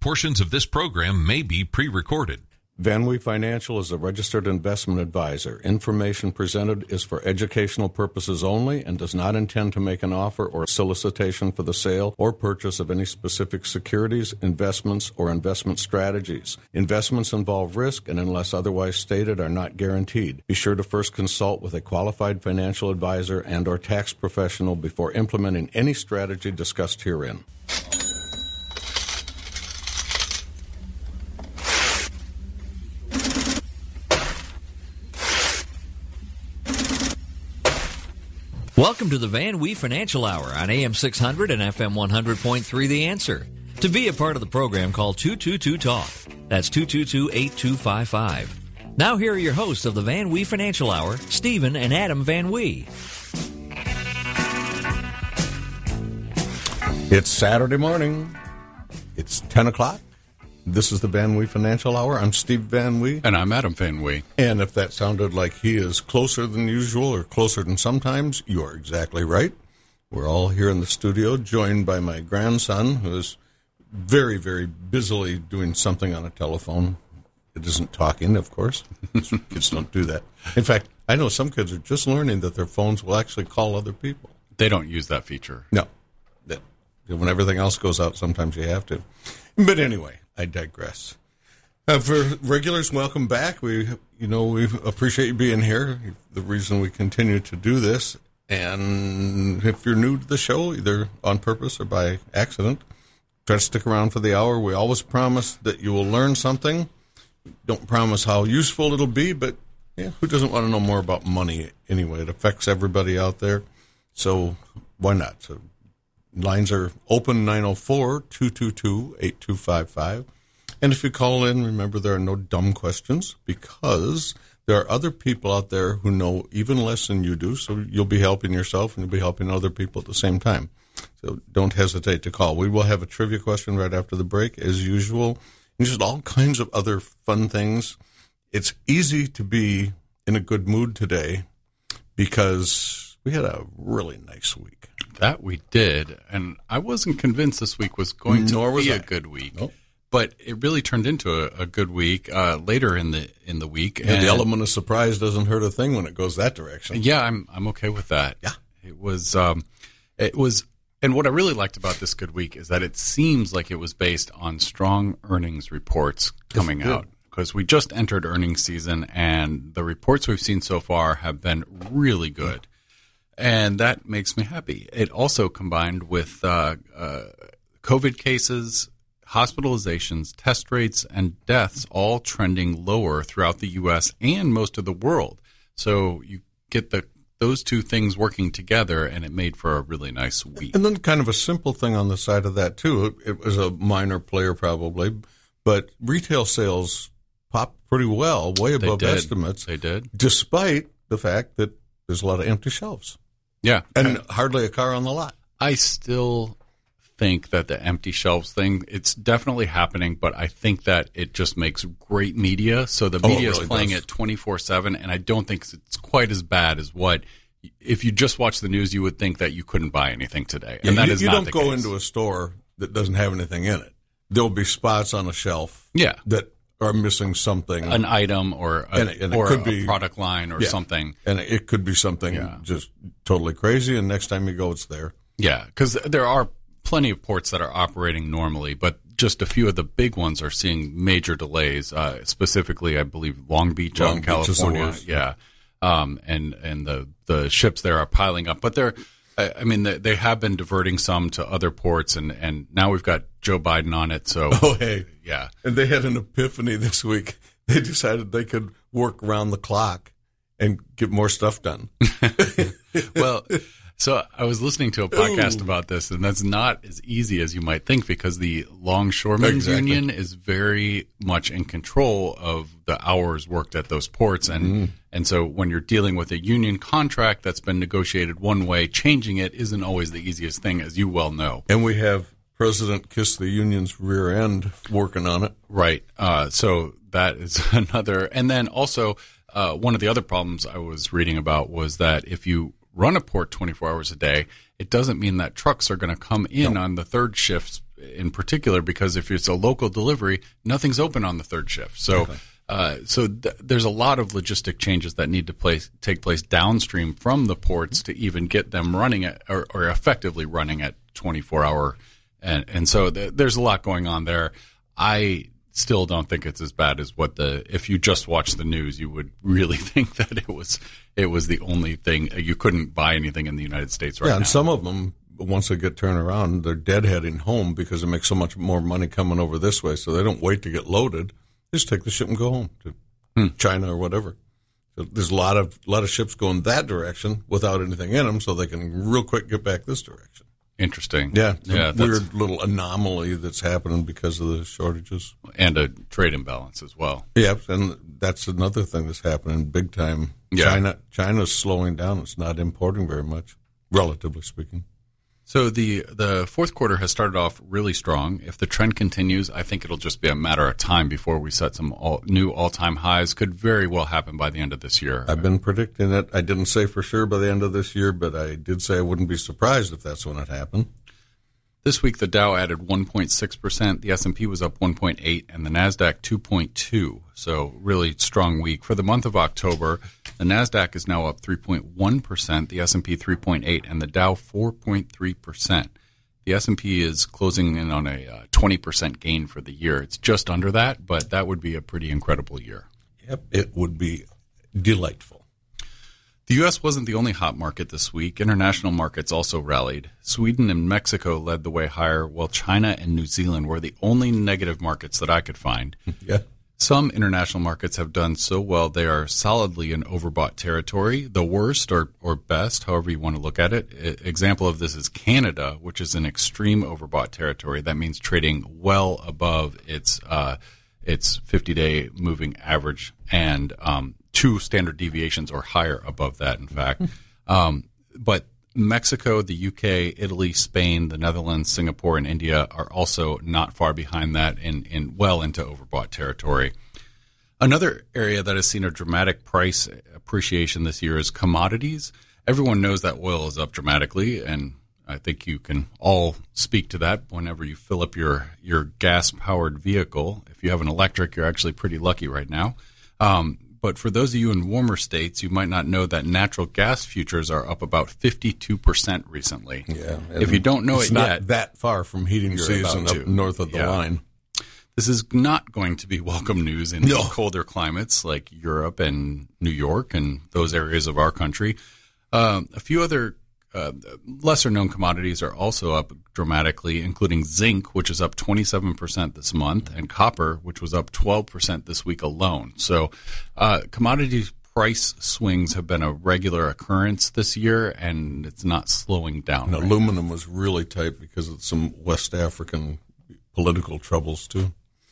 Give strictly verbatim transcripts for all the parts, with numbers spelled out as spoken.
Portions of this program may be pre-recorded. VanWee Financial is a registered investment advisor. Information presented is for educational purposes only and does not intend to make an offer or solicitation for the sale or purchase of any specific securities, investments, or investment strategies. Investments involve risk and, unless otherwise stated, are not guaranteed. Be sure to first consult with a qualified financial advisor and or tax professional before implementing any strategy discussed herein. Welcome to the VanWee Financial Hour on A M six hundred and F M one hundred point three The Answer. To be a part of the program, call two two two talk. That's two two two, eight two five five. Now here are your hosts of the VanWee Financial Hour, Stephen and Adam VanWee. It's Saturday morning. It's ten o'clock. This is the VanWee Financial Hour. I'm Steve VanWee. And I'm Adam VanWee. And if that sounded like he is closer than usual or closer than sometimes, you are exactly right. We're all here in the studio, joined by my grandson, who is very, very busily doing something on a telephone. It isn't talking, of course. Kids don't do that. In fact, I know some kids are just learning that their phones will actually call other people. They don't use that feature. No. That, when everything else goes out, sometimes you have to. But anyway, I digress. Uh, for regulars, welcome back. We, you know, we appreciate you being here. The reason we continue to do this, and if you're new to the show, either on purpose or by accident, try to stick around for the hour. We always promise that you will learn something. Don't promise how useful it'll be, but yeah, who doesn't want to know more about money anyway? It affects everybody out there, so why not? So lines are open, nine oh four, two two two, eight two five five. And if you call in, remember there are no dumb questions because there are other people out there who know even less than you do, so you'll be helping yourself and you'll be helping other people at the same time. So don't hesitate to call. We will have a trivia question right after the break, as usual. And just all kinds of other fun things. It's easy to be in a good mood today because we had a really nice week. That we did, and I wasn't convinced this week was going to Nor was be I. a good week. Nope. But it really turned into a, a good week uh, later in the in the week. And, and the element of surprise doesn't hurt a thing when it goes that direction. Yeah, I'm I'm okay with that. Yeah, it was um, it was, and what I really liked about this good week is that it seems like it was based on strong earnings reports coming yes, out because we just entered earnings season, and the reports we've seen so far have been really good. And that makes me happy. It also combined with uh, uh, COVID cases, hospitalizations, test rates, and deaths all trending lower throughout the U S and most of the world. So you get the those two things working together, and it made for a really nice week. And then kind of a simple thing on the side of that, too. It was a minor player probably, but retail sales popped pretty well, way above they did. estimates. They did. Despite the fact that there's a lot of empty shelves. Yeah. And hardly a car on the lot. I still think that the empty shelves thing, it's definitely happening, but I think that it just makes great media. So the Oh, media it is really playing does. it twenty-four seven, and I don't think it's quite as bad as what, if you just watch the news, you would think that you couldn't buy anything today. And Yeah, that you, is you not don't the go case. into a store that doesn't have anything in it. There'll be spots on a shelf Yeah. that are missing something. An item or a, And it- and it or could a be- product line or Yeah. something. And it could be something Yeah. just totally crazy, and next time you go, it's there. Yeah, because there are plenty of ports that are operating normally, but just a few of the big ones are seeing major delays. Uh, specifically, I believe Long Beach out Long in Beach is the California. worst. Yeah, um, and and the the ships there are piling up, but they're. I I mean, they, they have been diverting some to other ports, and, and now we've got Joe Biden on it. So, Oh, hey. yeah, And they had an epiphany this week. They decided they could work round the clock and get more stuff done. well, so I was listening to a podcast about this, and that's not as easy as you might think because the Longshoremen's Exactly. Union is very much in control of the hours worked at those ports. And Mm-hmm. and so when you're dealing with a union contract that's been negotiated one way, changing it isn't always the easiest thing, as you well know. And we have President Kiss the Union's rear end working on it. Right. Uh, so that is another. And then also, uh, one of the other problems I was reading about was that if you run a port twenty-four hours a day, it doesn't mean that trucks are going to come in No. on the third shift in particular, because if it's a local delivery, nothing's open on the third shift. So, okay. uh, so th- there's a lot of logistic changes that need to place, take place downstream from the ports to even get them running at, or, or effectively running at twenty-four hour. And, and so th- there's a lot going on there. I still don't think it's as bad as what the, if you just watch the news, you would really think that it was, it was the only thing. You couldn't buy anything in the United States right yeah, now. And some of them, once they get turned around, they're deadheading home because it makes so much more money coming over this way. So they don't wait to get loaded. They just take the ship and go home to hmm. China or whatever. So there's a lot of, lot of ships going that direction without anything in them so they can real quick get back this direction. Interesting. Yeah. yeah weird little anomaly that's happening because of the shortages. And a trade imbalance as well. Yep. And that's another thing that's happening big time. Yeah. China, China's slowing down. It's not importing very much, relatively speaking. So the the fourth quarter has started off really strong. If the trend continues, I think it'll just be a matter of time before we set some all, new all-time highs. Could very well happen by the end of this year. I've been predicting it. I didn't say for sure by the end of this year, but I did say I wouldn't be surprised if that's when it happened. This week, the Dow added one point six percent, the S and P was up one point eight, and the NASDAQ two point two. So really strong week. For the month of October, the NASDAQ is now up three point one percent, the S and P three point eight, and the Dow four point three percent. The S and P is closing in on a uh, twenty percent gain for the year. It's just under that, but that would be a pretty incredible year. Yep, it would be delightful. The U S wasn't the only hot market this week. International markets also rallied. Sweden and Mexico led the way higher, while China and New Zealand were the only negative markets that I could find. Yeah. Some international markets have done so well they are solidly in overbought territory. The worst or, or best, however you want to look at it, I- example of this is Canada, which is in extreme overbought territory. That means trading well above its uh, its fifty-day moving average and um, two standard deviations or higher above that, in fact. Um, but Mexico, the U K, Italy, Spain, the Netherlands, Singapore, and India are also not far behind that and in, in well into overbought territory. Another area that has seen a dramatic price appreciation this year is commodities. Everyone knows that oil is up dramatically, and I think you can all speak to that whenever you fill up your, your gas-powered vehicle. If you have an electric, you're actually pretty lucky right now. Um, But for those of you in warmer states, you might not know that natural gas futures are up about fifty-two percent recently. Yeah. If you don't know it's it not yet, that far from heating season up north of the yeah. line. This is not going to be welcome news in no. colder climates like Europe and New York and those areas of our country. Um, a few other uh, lesser-known commodities are also up dramatically, including zinc, which is up twenty-seven percent this month, and copper, which was up twelve percent this week alone. So uh, commodity price swings have been a regular occurrence this year, and it's not slowing down. And right aluminum now. was really tight because of some West African political troubles, too.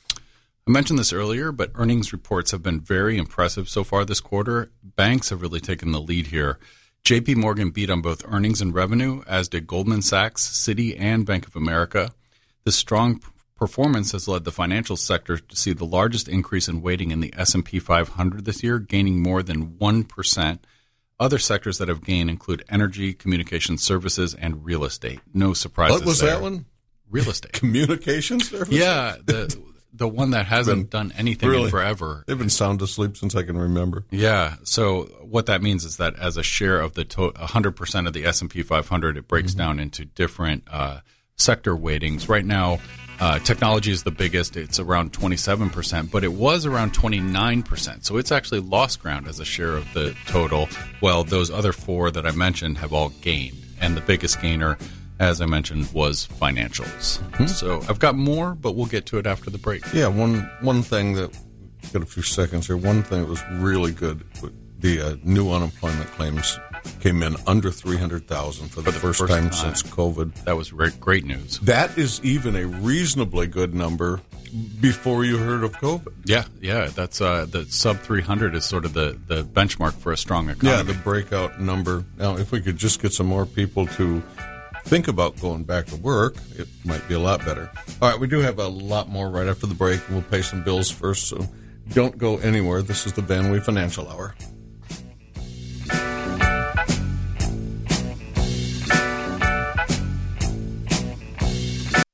I mentioned this earlier, but earnings reports have been very impressive so far this quarter. Banks have really taken the lead here. J P Morgan beat on both earnings and revenue, as did Goldman Sachs, Citi, and Bank of America. This strong performance has led the financial sector to see the largest increase in weighting in the S and P five hundred this year, gaining more than one percent. Other sectors that have gained include energy, communication services, and real estate. No surprises What was there. that one? Real estate. Communication services? Yeah, the the one that hasn't Been- done anything really? in forever. They've been sound asleep since I can remember. Yeah. So what that means is that as a share of the to- one hundred percent of the S and P five hundred, it breaks Mm-hmm. down into different uh, sector weightings. Right now, uh, technology is the biggest. It's around twenty-seven percent, but it was around twenty-nine percent. So it's actually lost ground as a share of the total. Well, those other four that I mentioned have all gained. And the biggest gainer, as I mentioned, was financials. Mm-hmm. So I've got more, but we'll get to it after the break. Yeah, one one thing that, got a few seconds here, one thing that was really good, the uh, new unemployment claims came in under three hundred thousand for the, the first, first time, time. since COVID. That was great, great news. That is even a reasonably good number before you heard of COVID. Yeah, yeah. That's uh, the sub three hundred is sort of the, the benchmark for a strong economy. Yeah, the breakout number. Now, if we could just get some more people to think about going back to work, it might be a lot better. All right, we do have a lot more right after the break, and we'll pay some bills first, so don't go anywhere. This is the Van Wee Financial Hour. I'm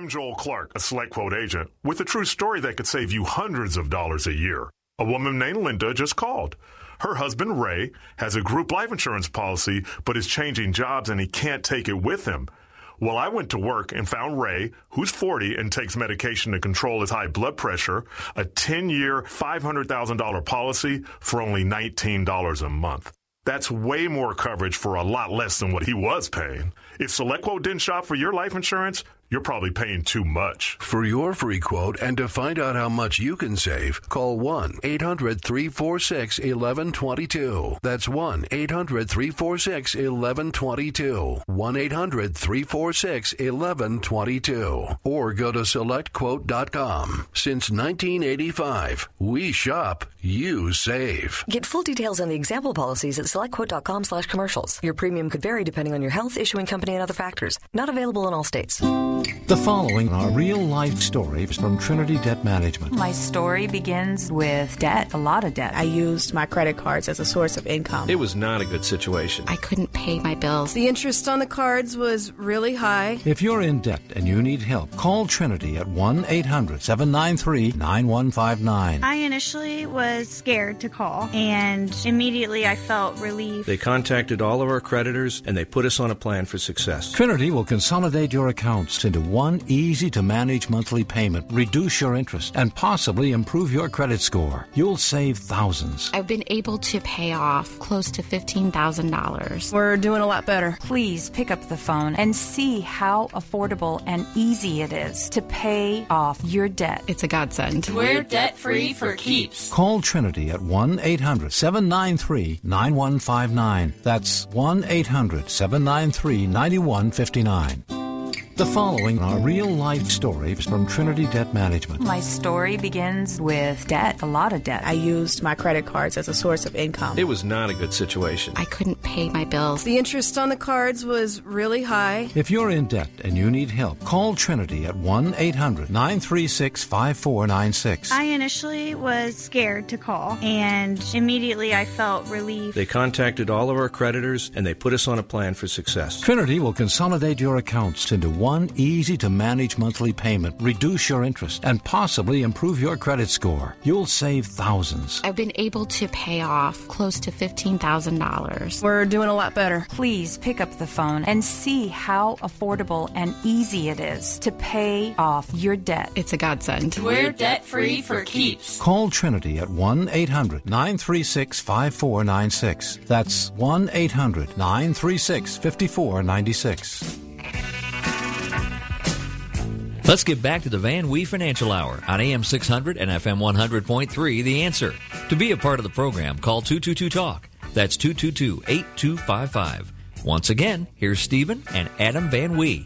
I'm Joel Clark, a SelectQuote agent, with a true story that could save you hundreds of dollars a year. A woman named Linda just called. Her husband, Ray, has a group life insurance policy, but is changing jobs and he can't take it with him. Well, I went to work and found Ray, who's forty and takes medication to control his high blood pressure, a ten-year, five hundred thousand dollars policy for only nineteen dollars a month. That's way more coverage for a lot less than what he was paying. If SelectQuote didn't shop for your life insurance, you're probably paying too much. For your free quote and to find out how much you can save, call one eight hundred three four six one one two two. That's one eight hundred three four six one one two two. one eight hundred three four six one one two two. Or go to select quote dot com. Since nineteen eighty-five, we shop, you save. Get full details on the example policies at select quote dot com slash commercials. Your premium could vary depending on your health, issuing company, and other factors. Not available in all states. The following are real-life stories from Trinity Debt Management. My story begins with debt, a lot of debt. I used my credit cards as a source of income. It was not a good situation. I couldn't pay my bills. The interest on the cards was really high. If you're in debt and you need help, call Trinity at one eight hundred seven nine three nine one five nine. I initially was scared to call, and immediately I felt relief. They contacted all of our creditors, and they put us on a plan for success. Trinity will consolidate your accounts into one easy-to-manage monthly payment, reduce your interest, and possibly improve your credit score. You'll save thousands. I've been able to pay off close to fifteen thousand dollars. We're doing a lot better. Please pick up the phone and see how affordable and easy it is to pay off your debt. It's a godsend. We're debt-free for keeps. Call Trinity at one eight hundred seven nine three nine one five nine. That's one eight hundred seven nine three nine one five nine. The following are real-life stories from Trinity Debt Management. My story begins with debt, a lot of debt. I used my credit cards as a source of income. It was not a good situation. I couldn't pay my bills. The interest on the cards was really high. If you're in debt and you need help, call Trinity at one eight hundred nine three six five four nine six. I initially was scared to call, and immediately I felt relief. They contacted all of our creditors, and they put us on a plan for success. Trinity will consolidate your accounts into one easy-to-manage monthly payment, reduce your interest, and possibly improve your credit score. You'll save thousands. I've been able to pay off close to fifteen thousand dollars. We're doing a lot better. Please pick up the phone and see how affordable and easy it is to pay off your debt. It's a godsend. We're debt-free for keeps. Call Trinity at one eight hundred nine three six five four nine six. That's one eight hundred nine three six five four nine six. Let's get back to the Van Wee Financial Hour on A M six hundred and F M one hundred point three, The Answer. To be a part of the program, call two two two talk. That's two two two eight two five five. Once again, here's Stephen and Adam Van Wee.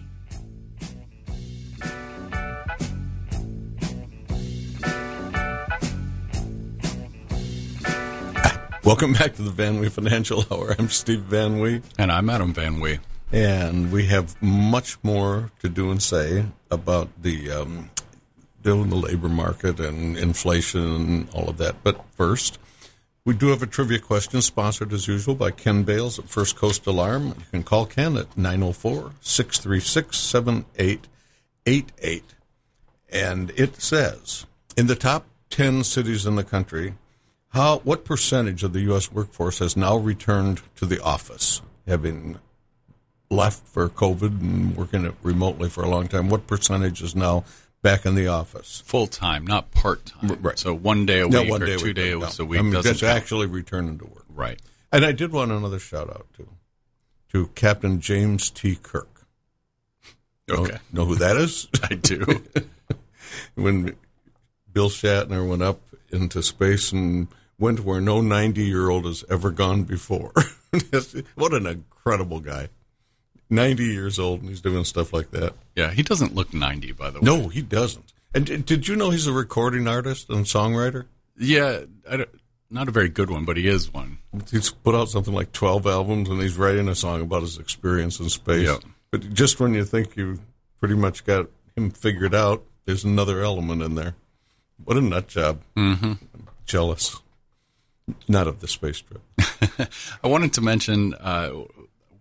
Welcome back to the Van Wee Financial Hour. I'm Steve Van Wee. And I'm Adam Van Wee. And we have much more to do and say about the um, doing the labor market and inflation and all of that. But first, we do have a trivia question sponsored as usual by Ken Bales at First Coast Alarm. You can call Ken at nine oh four, six three six, seven eight eight eight. And it says, in the top ten cities in the country, how what percentage of the U S workforce has now returned to the office, having left for COVID and working it remotely for a long time? What percentage is now back in the office? Full time, not part time. Right. So one day a no, week one or day two days no. a week. I mean, doesn't that's count. actually returning to work. Right. And I did want another shout out to to Captain James T. Kirk. Okay. Know, know who that is? I do. When Bill Shatner went up into space and went where no ninety-year-old has ever gone before. What an incredible guy. ninety years old, and he's doing stuff like that. Yeah, he doesn't look ninety, by the way. No, he doesn't. And did you know he's a recording artist and songwriter? Yeah, I don't, not a very good one, but he is one. He's put out something like twelve albums, and he's writing a song about his experience in space. Yep. But just when you think you've pretty much got him figured out, there's another element in there. What a nut job. Mm-hmm. I'm jealous. Not of the space trip. I wanted to mention uh,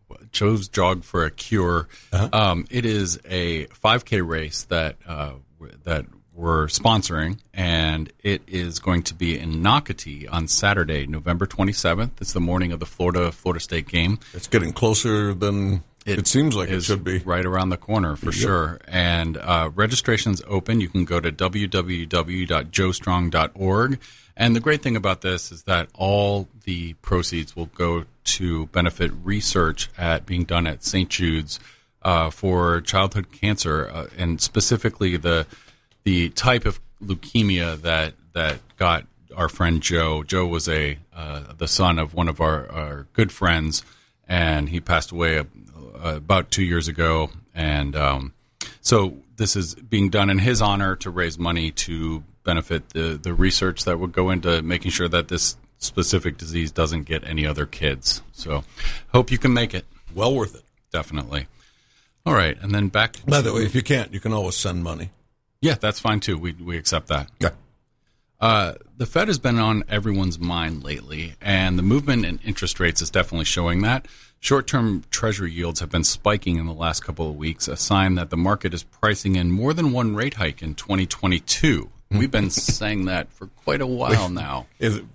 Joe's Jog for a Cure. Uh-huh. Um, it is a five K race that uh, that we're sponsoring, and it is going to be in Nocatee on Saturday, November twenty-seventh. It's the morning of the Florida Florida State game. It's getting closer than it, it seems like it should be. Right around the corner for yep. sure. And uh, registration's open. You can go to w w w dot joe strong dot org. And the great thing about this is that all the proceeds will go to benefit research at being done at Saint Jude's uh, for childhood cancer, uh, and specifically the the type of leukemia that that got our friend Joe. Joe was a uh, the son of one of our, our good friends, and he passed away a, a, about two years ago. And um, so this is being done in his honor to raise money to benefit the, the research that would go into making sure that this specific disease doesn't get any other kids. So hope you can make it. Well worth it. Definitely. All right, and then back to... By the way, if you can't, you can always send money. Yeah, that's fine too. We we accept that. Yeah. Uh, the Fed has been on everyone's mind lately, and the movement in interest rates is definitely showing that. Short-term Treasury yields have been spiking in the last couple of weeks, a sign that the market is pricing in more than one rate hike in twenty twenty-two. We've been saying that for quite a while now.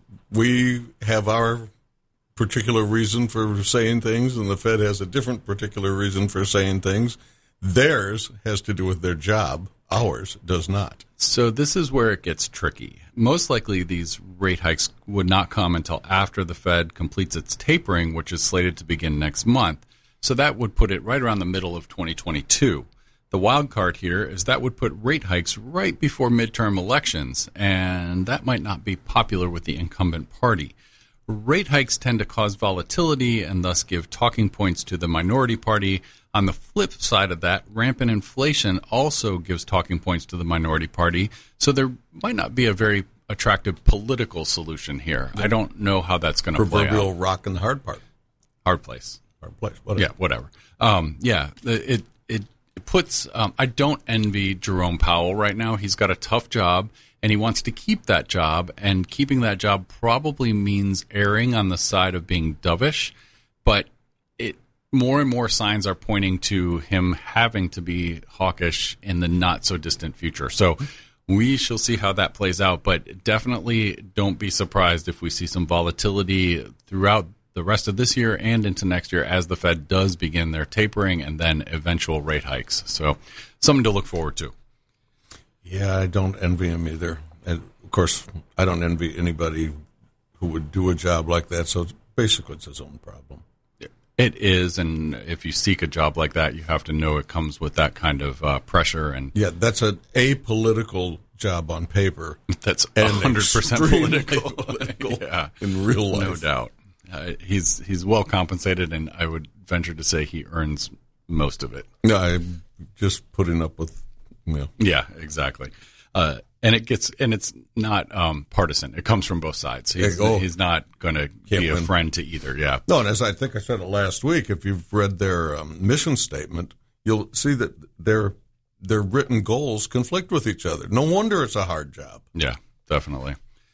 We have our particular reason for saying things, and the Fed has a different particular reason for saying things. Theirs has to do with their job. Ours does not. So this is where it gets tricky. Most likely these rate hikes would not come until after the Fed completes its tapering, which is slated to begin next month. So that would put it right around the middle of twenty twenty-two. The wild card here is that would put rate hikes right before midterm elections, and that might not be popular with the incumbent party. Rate hikes tend to cause volatility and thus give talking points to the minority party. On the flip side of that, rampant inflation also gives talking points to the minority party, so there might not be a very attractive political solution here. I don't know how that's going to play out. Proverbial rock in the hard part. Hard place. Hard place. Whatever. Yeah, whatever. Um, yeah, it it it puts. Um, I don't envy Jerome Powell right now. He's got a tough job, and he wants to keep that job. And keeping that job probably means erring on the side of being dovish. But it more and more signs are pointing to him having to be hawkish in the not so distant future. So we shall see how that plays out. But definitely don't be surprised if we see some volatility throughout the rest of this year and into next year as the Fed does begin their tapering and then eventual rate hikes. So something to look forward to. Yeah, I don't envy him either. And of course, I don't envy anybody who would do a job like that. So it's basically it's his own problem. It is, and if you seek a job like that, you have to know it comes with that kind of uh, pressure. And yeah, that's an apolitical job on paper. That's one hundred percent political. political yeah, in real life. No doubt. Uh, he's he's well compensated, and I would venture to say he earns most of it. No, I'm just putting up with, you know. Yeah, exactly. Uh, and it gets and it's not um, partisan. It comes from both sides. He's, oh, he's not going to be a win. friend to either. Yeah. No, and as I think I said it last week, if you've read their um, mission statement, you'll see that their their written goals conflict with each other. No wonder it's a hard job. Yeah, definitely.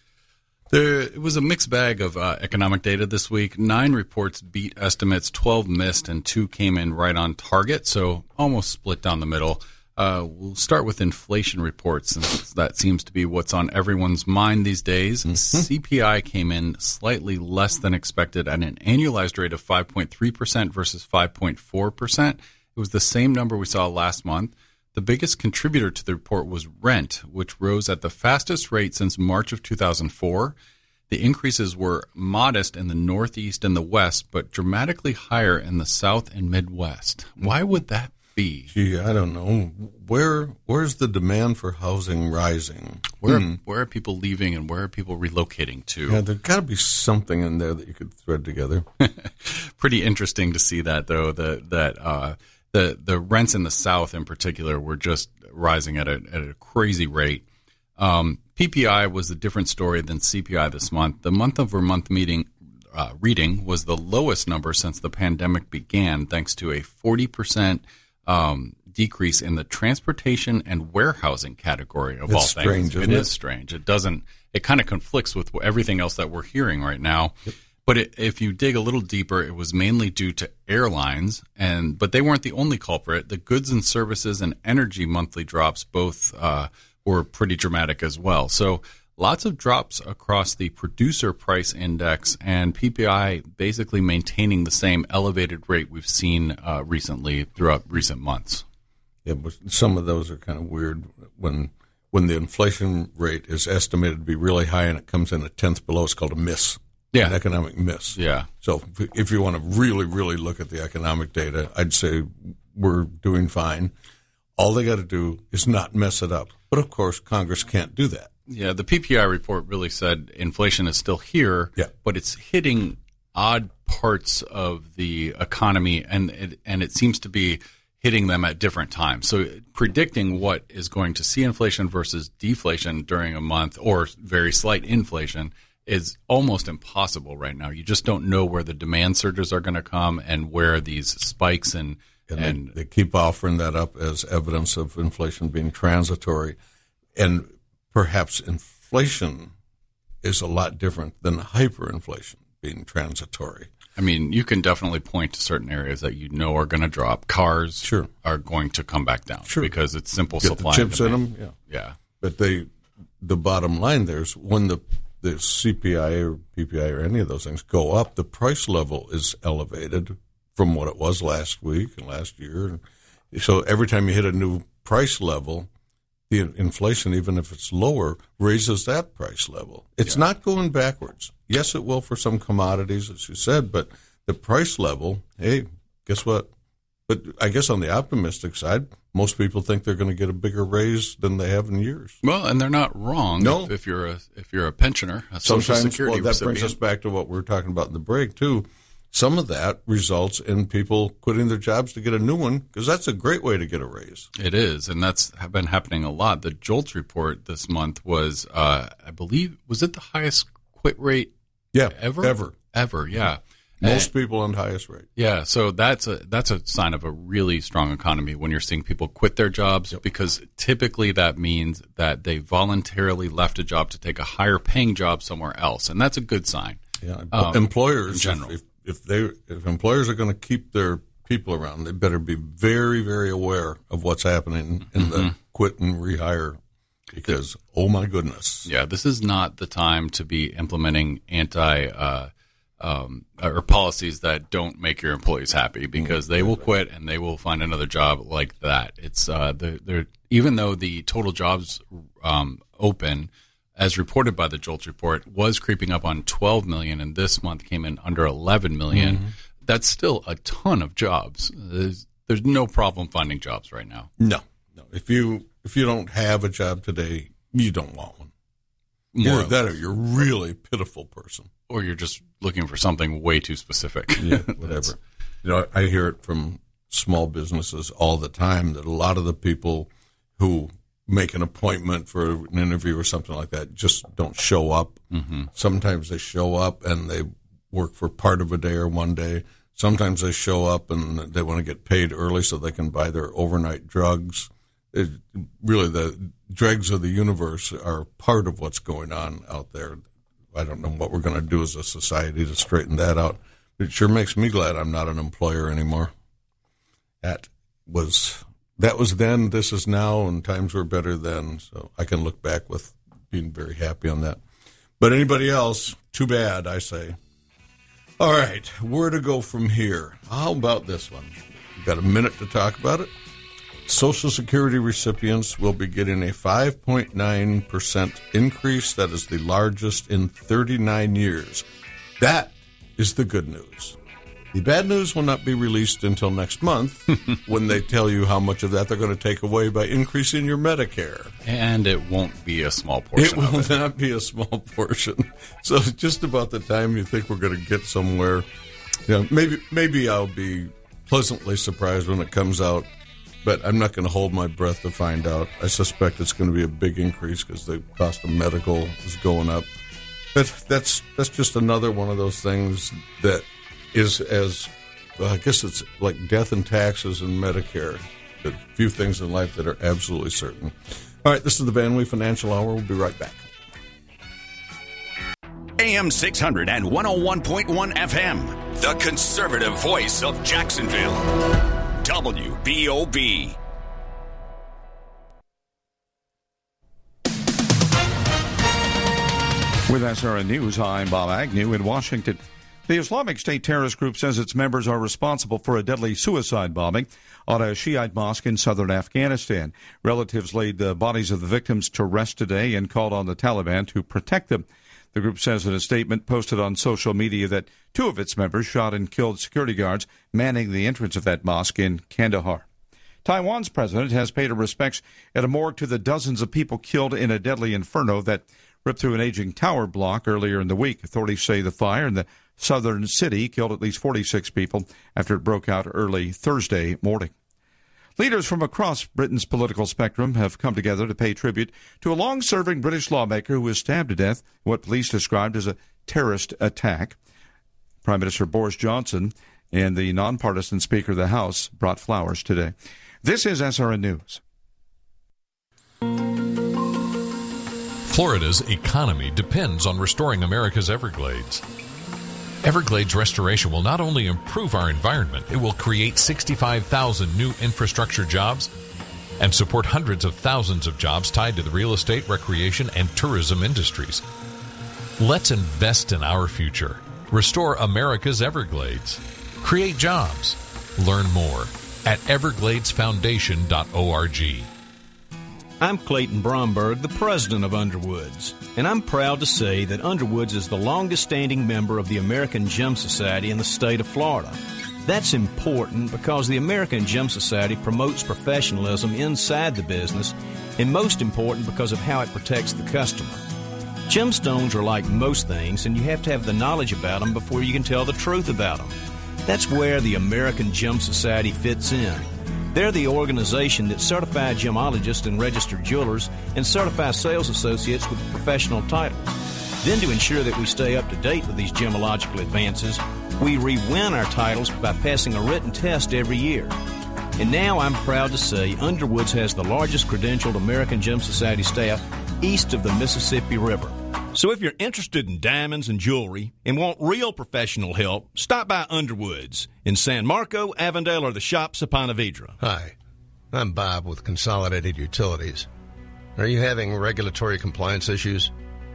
There it was a mixed bag of uh, economic data this week. Nine reports beat estimates, twelve missed, and two came in right on target, so almost split down the middle. Uh, we'll start with inflation reports, since that seems to be what's on everyone's mind these days. Mm-hmm. C P I came in slightly less than expected at an annualized rate of five point three percent versus five point four percent. It was the same number we saw last month. The biggest contributor to the report was rent, which rose at the fastest rate since March of two thousand four. The increases were modest in the Northeast and the West, but dramatically higher in the South and Midwest. Why would that be? Gee, I don't know. Where Where's the demand for housing rising? Where hmm. Where are people leaving and where are people relocating to? Yeah, there's got to be something in there that you could thread together. Pretty interesting to see that, though, the, that uh, the the rents in the South in particular were just rising at a, at a crazy rate. Um, P P I was a different story than C P I this month. The month-over-month meeting uh, reading was the lowest number since the pandemic began, thanks to a forty percent um, decrease in the transportation and warehousing category of it's all strange, things. Isn't it it is strange. It doesn't. It kind of conflicts with everything else that we're hearing right now. Yep. But it, if you dig a little deeper, it was mainly due to airlines, and but they weren't the only culprit. The goods and services and energy monthly drops both uh, were pretty dramatic as well. So lots of drops across the producer price index, and P P I basically maintaining the same elevated rate we've seen uh, recently throughout recent months. Yeah, but some of those are kind of weird when when the inflation rate is estimated to be really high and it comes in a tenth below. It's called a miss. Yeah. An economic miss. Yeah. So if you want to really, really look at the economic data, I'd say we're doing fine. All they got to do is not mess it up. But, of course, Congress can't do that. Yeah, the P P I report really said inflation is still here, yeah. but it's hitting odd parts of the economy, and it, and it seems to be hitting them at different times. So predicting what is going to see inflation versus deflation during a month or very slight inflation is almost impossible right now. You just don't know where the demand surges are going to come and where these spikes and and, and they, they keep offering that up as evidence of inflation being transitory. And perhaps inflation is a lot different than hyperinflation being transitory. I mean, you can definitely point to certain areas that you know are going to drop. Cars sure. are going to come back down sure. because it's simple Get supply the chips and in demand. them. Yeah. Yeah. But they, the bottom line there is when the the C P I or P P I or any of those things go up, the price level is elevated from what it was last week and last year. So every time you hit a new price level, the inflation, even if it's lower, raises that price level. It's yeah. not going backwards. Yes, it will for some commodities, as you said, but the price level, hey, guess what? But I guess on the optimistic side, most people think they're going to get a bigger raise than they have in years. Well, and they're not wrong. No. If, if you're a if you're a pensioner, a Social Sometimes, Security well, that recipient. brings us back to what we were talking about in the break too. Some of that results in people quitting their jobs to get a new one because that's a great way to get a raise. It is, and that's been happening a lot. The JOLTS report this month was, uh, I believe, was it the highest quit rate? Yeah, ever, ever, ever. Yeah. Most and, people on the highest rate. Yeah, so that's a that's a sign of a really strong economy when you're seeing people quit their jobs yep. because typically that means that they voluntarily left a job to take a higher paying job somewhere else, and that's a good sign. Yeah, um, employers in general. If, if they if employers are going to keep their people around, they better be very very aware of what's happening in mm-hmm. the quit and rehire. Because oh my goodness, yeah, this is not the time to be implementing anti. Uh, Um, or policies that don't make your employees happy because they will quit and they will find another job like that. It's uh, they're, they're, even though the total jobs um, open, as reported by the JOLTS report, was creeping up on twelve million, and this month came in under eleven million. Mm-hmm. That's still a ton of jobs. There's, there's no problem finding jobs right now. No, no. If you if you don't have a job today, you don't want one. More Either that, or you're a really pitiful person. Or you're just looking for something way too specific. Yeah, whatever. You know, I hear it from small businesses all the time that a lot of the people who make an appointment for an interview or something like that just don't show up. Mm-hmm. Sometimes they show up and they work for part of a day or one day. Sometimes they show up and they want to get paid early so they can buy their overnight drugs. It, really, the dregs of the universe are part of what's going on out there. I don't know what we're going to do as a society to straighten that out. It sure makes me glad I'm not an employer anymore. That was that was then, this is now, and times were better then. So I can look back with being very happy on that. But anybody else, too bad, I say. All right, where to go from here? How about this one? We've got a minute to talk about it. Social Security recipients will be getting a five point nine percent increase. That is the largest in thirty-nine years. That is the good news. The bad news will not be released until next month when they tell you how much of that they're going to take away by increasing your Medicare. And it won't be a small portion. It will of it. not be a small portion. So just about the time you think we're going to get somewhere, you know, maybe maybe I'll be pleasantly surprised when it comes out. But I'm not going to hold my breath to find out. I suspect it's going to be a big increase because the cost of medical is going up. But that's that's just another one of those things that is as, well, I guess it's like death and taxes and Medicare. The few things in life that are absolutely certain. All right, this is the Van Wee Financial Hour. We'll be right back. A M six hundred and one oh one point one F M. The conservative voice of Jacksonville. W B O B. With S R N News, I'm Bob Agnew in Washington. The Islamic State terrorist group says its members are responsible for a deadly suicide bombing on a Shiite mosque in southern Afghanistan. Relatives laid the bodies of the victims to rest today and called on the Taliban to protect them. The group says in a statement posted on social media that two of its members shot and killed security guards manning the entrance of that mosque in Kandahar. Taiwan's president has paid her respects at a morgue to the dozens of people killed in a deadly inferno that ripped through an aging tower block earlier in the week. Authorities say the fire in the southern city killed at least forty-six people after it broke out early Thursday morning. Leaders from across Britain's political spectrum have come together to pay tribute to a long-serving British lawmaker who was stabbed to death in what police described as a terrorist attack. Prime Minister Boris Johnson and the nonpartisan Speaker of the House brought flowers today. This is S R N News. Florida's economy depends on restoring America's Everglades. Everglades restoration will not only improve our environment, it will create sixty-five thousand new infrastructure jobs and support hundreds of thousands of jobs tied to the real estate, recreation, and tourism industries. Let's invest in our future. Restore America's Everglades. Create jobs. Learn more at everglades foundation dot org. I'm Clayton Bromberg, the president of Underwoods, and I'm proud to say that Underwoods is the longest-standing member of the American Gem Society in the state of Florida. That's important because the American Gem Society promotes professionalism inside the business, and most important because of how it protects the customer. Gemstones are like most things, and you have to have the knowledge about them before you can tell the truth about them. That's where the American Gem Society fits in. They're the organization that certifies gemologists and registered jewelers and certifies sales associates with professional titles. Then to ensure that we stay up to date with these gemological advances, we re-win our titles by passing a written test every year. And now I'm proud to say Underwoods has the largest credentialed American Gem Society staff east of the Mississippi River. So if you're interested in diamonds and jewelry and want real professional help, stop by Underwoods in San Marco, Avondale, or the shops of Ponte Vedra. Hi, I'm Bob with Consolidated Utilities. Are you having regulatory compliance issues?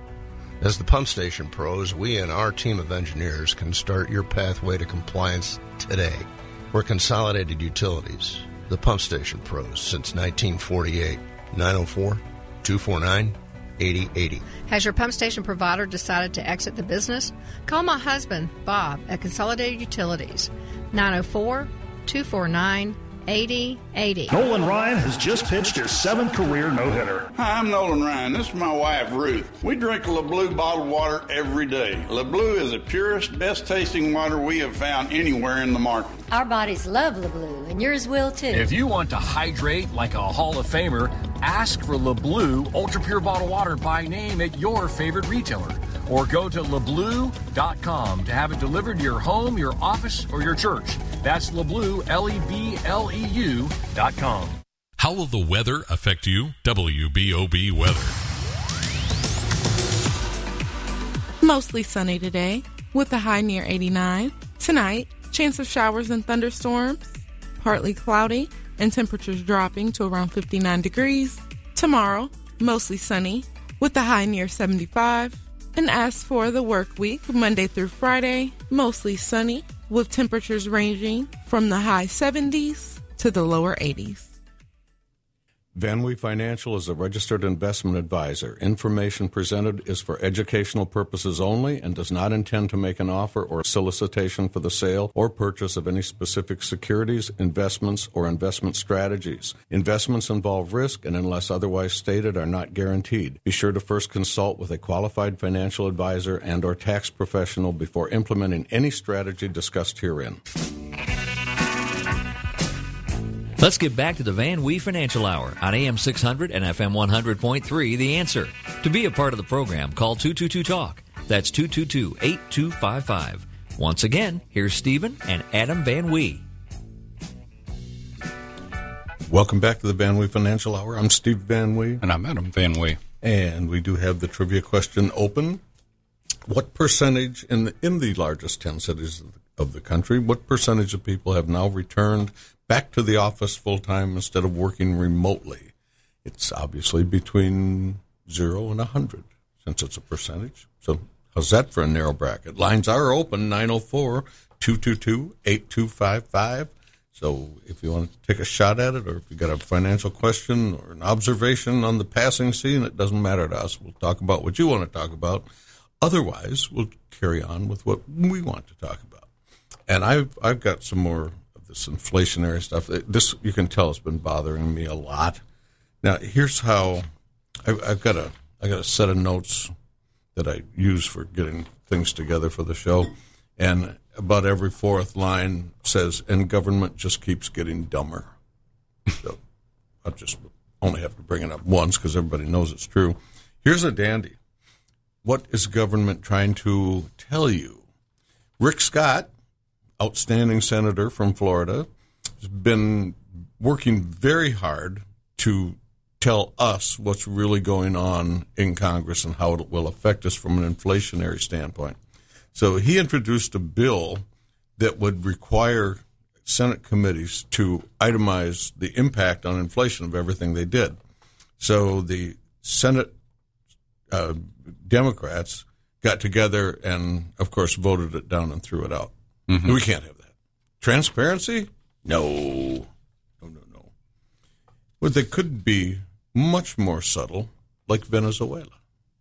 As the Pump Station Pros, we and our team of engineers can start your pathway to compliance today. We're Consolidated Utilities, the Pump Station Pros since nineteen forty-eight. nine oh four, two four nine, eighty eighty. Has your pump station provider decided to exit the business? Call my husband, Bob, at Consolidated Utilities, nine oh four, two four nine, eighty eighty. Nolan Ryan has just pitched his seventh career no-hitter. Hi, I'm Nolan Ryan. This is my wife, Ruth. We drink LeBlue bottled water every day. LeBlue is the purest, best-tasting water we have found anywhere in the market. Our bodies love LeBlue, and yours will too. If you want to hydrate like a Hall of Famer, ask for LeBlue Ultra Pure Bottled Water by name at your favorite retailer. Or go to leblue dot com to have it delivered to your home, your office, or your church. That's LeBlue, L E B L E U dot com. How will the weather affect you? W B O B weather. Mostly sunny today with a high near eighty-nine. Tonight, chance of showers and thunderstorms. Partly cloudy and temperatures dropping to around fifty-nine degrees. Tomorrow, mostly sunny with a high near seventy-five. And as for the work week, Monday through Friday, mostly sunny with temperatures ranging from the high seventies to the lower eighties. Van Wee Financial is a registered investment advisor. Information presented is for educational purposes only and does not intend to make an offer or solicitation for the sale or purchase of any specific securities, investments, or investment strategies. Investments involve risk and, unless otherwise stated, are not guaranteed. Be sure to first consult with a qualified financial advisor and or tax professional before implementing any strategy discussed herein. Let's get back to the Van Wee Financial Hour on A M six hundred and F M one hundred point three, The Answer. To be a part of the program, call two two two talk. That's two two two, eight two five five. Once again, here's Stephen and Adam Van Wee. Welcome back to the Van Wee Financial Hour. I'm Steve Van Wee. And I'm Adam Van Wee. And we do have the trivia question open. what percentage in the, in the largest ten cities of the country, what percentage of people have now returned back to the office full-time instead of working remotely? It's obviously between zero and one hundred, since it's a percentage. So how's that for a narrow bracket? Lines are open, nine oh four, two two two, eight two five five. So if you want to take a shot at it, or if you got a financial question or an observation on the passing scene, it doesn't matter to us. We'll talk about what you want to talk about. Otherwise, we'll carry on with what we want to talk about. And I've I've got some more of this inflationary stuff. This, you can tell, has been bothering me a lot. Now, here's how I've, I've got a I got a set of notes that I use for getting things together for the show, and about every fourth line says, "And government just keeps getting dumber." So I just only have to bring it up once because everybody knows it's true. Here's a dandy. What is government trying to tell you? Rick Scott, outstanding senator from Florida, has been working very hard to tell us what's really going on in Congress and how it will affect us from an inflationary standpoint. So he introduced a bill that would require Senate committees to itemize the impact on inflation of everything they did. So the Senate uh, Democrats got together and, of course, voted it down and threw it out. Mm-hmm. We can't have that. Transparency? No. No, no, no. Well, they could be much more subtle, like Venezuela.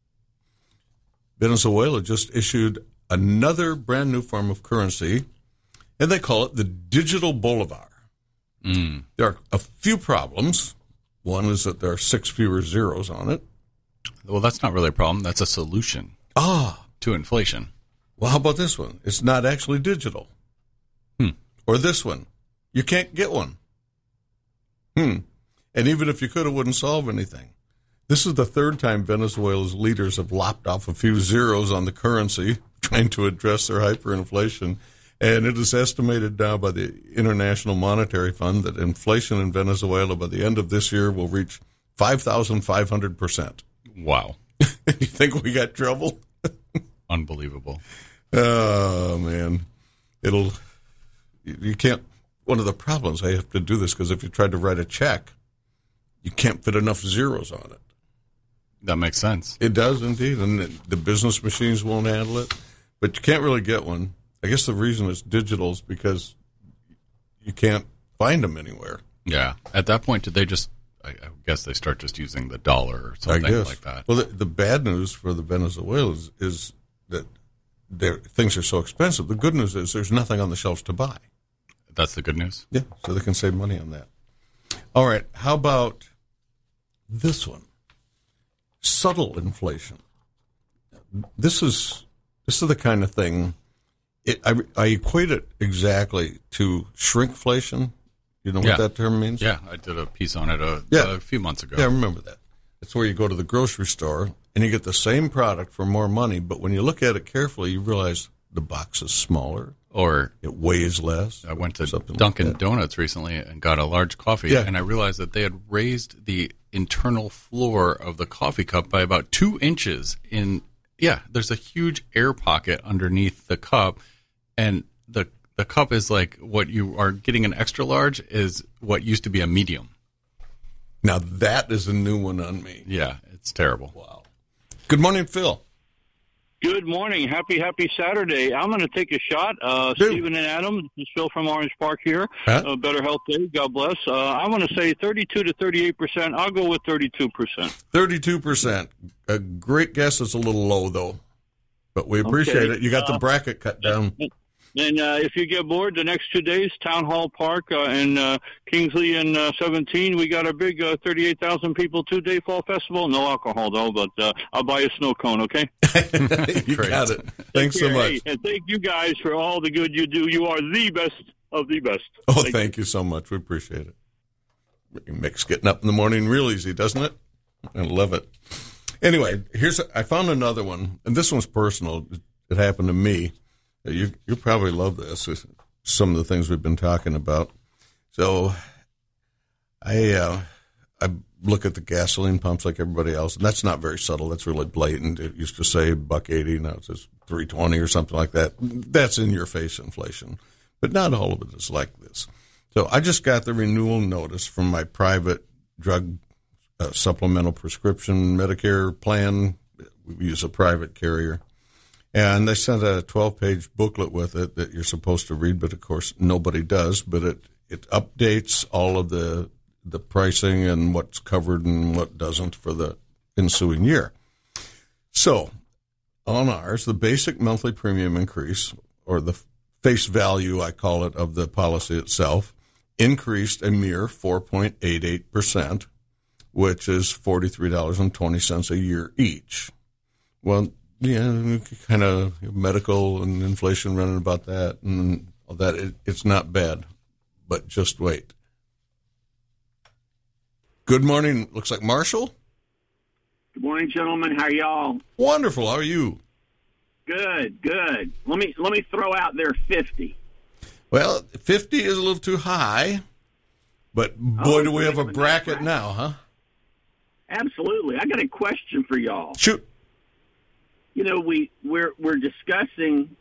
Venezuela just issued another brand new form of currency, and they call it the digital bolivar. Mm. There are a few problems. One is that there are six fewer zeros on it. Well, that's not really a problem. That's a solution ah. to inflation. Well, how about this one? It's not actually digital. Hmm. Or this one. You can't get one. Hmm. And even if you could, it wouldn't solve anything. This is the third time Venezuela's leaders have lopped off a few zeros on the currency, trying to address their hyperinflation. And it is estimated now by the International Monetary Fund that inflation in Venezuela by the end of this year will reach five thousand five hundred percent. Wow. You think we got trouble? Unbelievable. Oh, man. It'll, you can't, one of the problems, I have to do this because if you tried to write a check, you can't fit enough zeros on it. That makes sense. It does indeed, and the business machines won't handle it. But you can't really get one. I guess the reason it's digital is because you can't find them anywhere. Yeah. At that point, did they just, I guess they start just using the dollar or something like that? Well, the, the bad news for the Venezuelans is that things are so expensive. The good news is there's nothing on the shelves to buy. That's the good news? Yeah, so they can save money on that. All right, how about this one? Subtle inflation. This is this is the kind of thing, it, I, I equate it exactly to shrinkflation. You know what yeah. that term means? Yeah, I did a piece on it a, yeah. a few months ago. Yeah, I remember that. It's where you go to the grocery store and you get the same product for more money, but when you look at it carefully, you realize the box is smaller. Or it weighs less. I went to Dunkin' like Donuts recently and got a large coffee, yeah. and I realized that they had raised the internal floor of the coffee cup by about two inches. In yeah, there's a huge air pocket underneath the cup, and the the cup is like what you are getting an extra large is what used to be a medium. Now that is a new one on me. Yeah, it's terrible. Wow. Good morning, Phil. Good morning. Happy, happy Saturday. I'm going to take a shot. Uh, Stephen and Adam, this is Phil from Orange Park here. Huh? Uh, Better Health Day. God bless. Uh, I want to say thirty-two to thirty-eight percent. I'll go with thirty-two percent. thirty-two percent. A great guess. Is a little low, though. But we appreciate okay. it. You got the uh, bracket cut down. And uh, if you get bored, the next two days, Town Hall Park uh, in uh, Kingsley and uh, seventeen, we got a big uh, thirty-eight thousand people two-day fall festival. No alcohol, though, but uh, I'll buy a snow cone, okay? You Great. got it. Thanks so much. Hey, and thank you guys for all the good you do. You are the best of the best. Oh, thank, thank you. you so much. We appreciate it. It makes getting up in the morning real easy, doesn't it? I love it. Anyway, here's a, I found another one, and this one's personal. It happened to me. You you probably love this. Some of the things we've been talking about. So, I uh, I look at the gasoline pumps like everybody else, and that's not very subtle. That's really blatant. It used to say buck eighty, now it says three twenty or something like that. That's in your face inflation. But not all of it is like this. So I just got the renewal notice from my private drug uh, supplemental prescription Medicare plan. We use a private carrier. And they sent a twelve-page booklet with it that you're supposed to read, but of course nobody does. But it, it updates all of the the pricing and what's covered and what doesn't for the ensuing year. So on ours, the basic monthly premium increase, or the face value, I call it, of the policy itself, increased a mere four point eight eight percent, which is forty-three dollars and twenty cents a year each. Well, yeah, kind of medical and inflation running about that and all that. It, it's not bad, but just wait. Good morning. Looks like Marshall. Good morning, gentlemen. How are y'all? Wonderful. How are you? Good, good. Let me let me throw out there fifty. Well, fifty is a little too high, but boy, oh, do we have a bracket now, huh? Absolutely. I got a question for y'all. Shoot. You know, we, we're we're discussing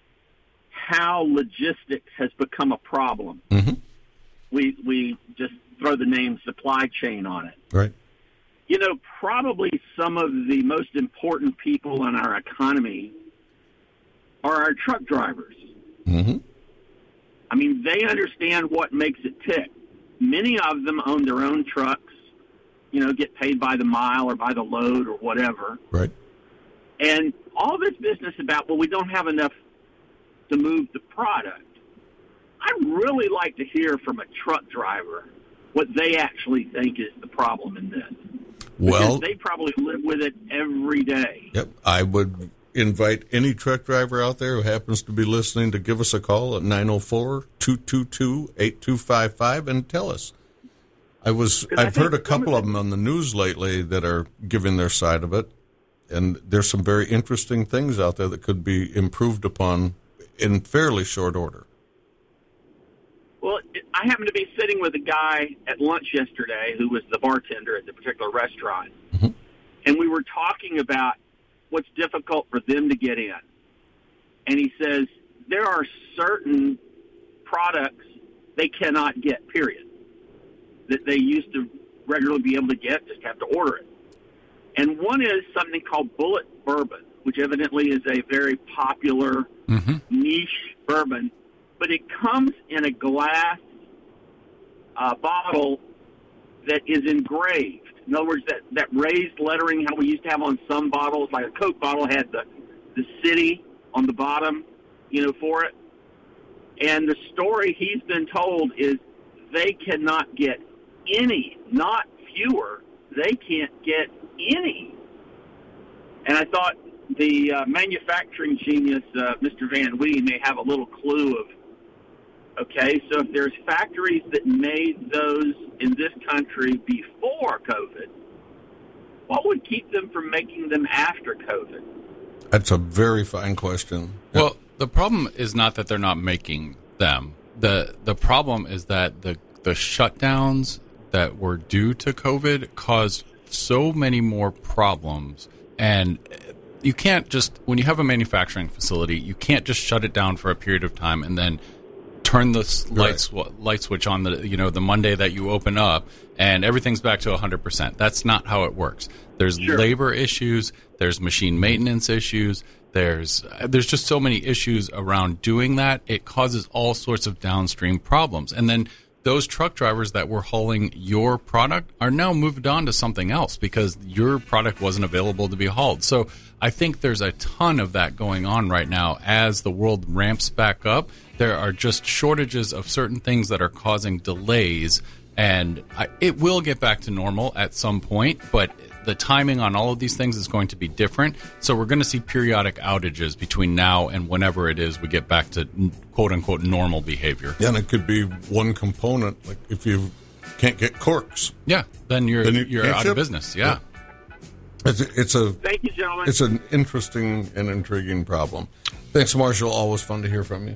how logistics has become a problem. Mm-hmm. We we just throw the name supply chain on it. Right. You know, probably some of the most important people in our economy are our truck drivers. Mm-hmm. I mean, they understand what makes it tick. Many of them own their own trucks, you know, get paid by the mile or by the load or whatever. Right. And all this business about, well, we don't have enough to move the product. I'd really like to hear from a truck driver what they actually think is the problem in this. Well, because they probably live with it every day. Yep. I would invite any truck driver out there who happens to be listening to give us a call at nine oh four, two two two, eight two five five and tell us. I was, I've heard a couple of them on the news lately that are giving their side of it. And there's some very interesting things out there that could be improved upon in fairly short order. Well, I happened to be sitting with a guy at lunch yesterday who was the bartender at the particular restaurant. Mm-hmm. And we were talking about what's difficult for them to get in. And he says, there are certain products they cannot get, period, that they used to regularly be able to get, just have to order it. And one is something called Bullet Bourbon, which evidently is a very popular mm-hmm. niche bourbon. But it comes in a glass uh, bottle that is engraved. In other words, that, that raised lettering, how we used to have on some bottles, like a Coke bottle had the, the city on the bottom, you know, for it. And the story he's been told is they cannot get any, not fewer, they can't get any. And I thought the uh, manufacturing genius, uh, Mister Van Wee, may have a little clue of, okay, so if there's factories that made those in this country before COVID, what would keep them from making them after COVID? That's a very fine question. Well, the problem is not that they're not making them. The the problem is that the the shutdowns that were due to COVID caused so many more problems. And you can't just, when you have a manufacturing facility, you can't just shut it down for a period of time and then turn the light, right. light switch on the, you know, the Monday that you open up and everything's back to one hundred percent. That's not how it works. There's sure. labor issues, there's machine maintenance issues, there's there's just so many issues around doing that. It causes all sorts of downstream problems. And then those truck drivers that were hauling your product are now moved on to something else because your product wasn't available to be hauled. So I think there's a ton of that going on right now as the world ramps back up. There are just shortages of certain things that are causing delays, and I, it will get back to normal at some point, but the timing on all of these things is going to be different. So we're going to see periodic outages between now and whenever it is we get back to quote-unquote normal behavior. Yeah, and it could be one component. Like if you can't get corks. Yeah, then you're, then you you're out ship. of business. Yeah. yeah. It's, a, it's a Thank you, gentlemen. It's an interesting and intriguing problem. Thanks, Marshall. Always fun to hear from you.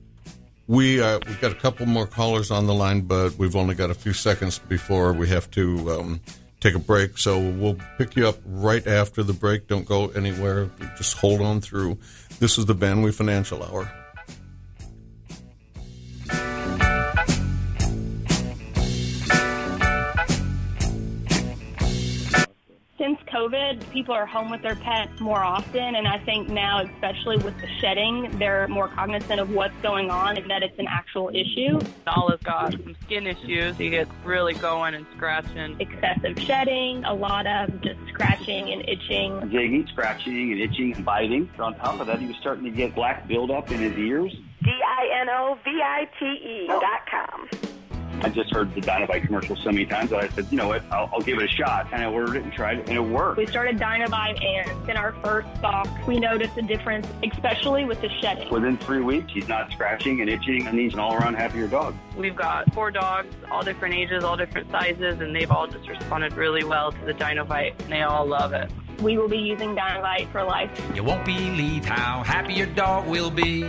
We, uh, we've got a couple more callers on the line, but we've only got a few seconds before we have to um, take a break. So we'll pick you up right after the break. Don't go anywhere. Just hold on through. This is the Van Wee Financial Hour. Since COVID, people are home with their pets more often, and I think now, especially with the shedding, they're more cognizant of what's going on and that it's an actual issue. Olive got some skin issues. He gets really going and scratching. Excessive shedding, a lot of just scratching and itching. Jigging, scratching, and itching and biting. On top of that, he was starting to get black buildup in his ears. D I N O V I T E dot com. I just heard the Dynovite commercial so many times that I said, you know what, I'll, I'll give it a shot. And I ordered it and tried it, and it worked. We started Dynovite, and in our first stock, we noticed a difference, especially with the shedding. Within three weeks, he's not scratching and itching, and he's an all-around happier dog. We've got four dogs, all different ages, all different sizes, and they've all just responded really well to the Dynovite, and they all love it. We will be using Dynovite for life. You won't believe how happy your dog will be.